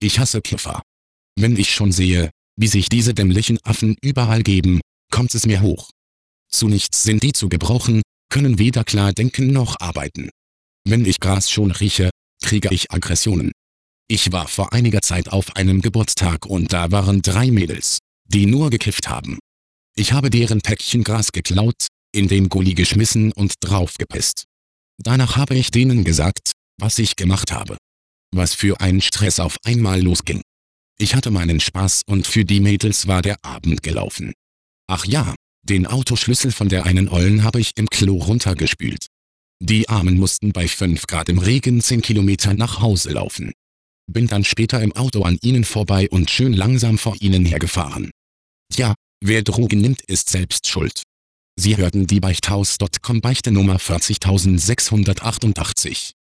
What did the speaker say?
Ich hasse Kiffer. Wenn ich schon sehe, wie sich diese dämlichen Affen überall geben, kommt es mir hoch. Zu nichts sind die zu gebrauchen, können weder klar denken noch arbeiten. Wenn ich Gras schon rieche, kriege ich Aggressionen. Ich war vor einiger Zeit auf einem Geburtstag und da waren 3 Mädels, die nur gekifft haben. Ich habe deren Päckchen Gras geklaut, in den Gully geschmissen und draufgepisst. Danach habe ich denen gesagt, was ich gemacht habe. Was für ein Stress auf einmal losging. Ich hatte meinen Spaß und für die Mädels war der Abend gelaufen. Ach ja, den Autoschlüssel von der einen Ollen habe ich im Klo runtergespült. Die Armen mussten bei 5 Grad im Regen 10 Kilometer nach Hause laufen. Bin dann später im Auto an ihnen vorbei und schön langsam vor ihnen hergefahren. Tja, wer Drogen nimmt, ist selbst schuld. Sie hörten die Beichthaus.com Beichte Nummer 40688.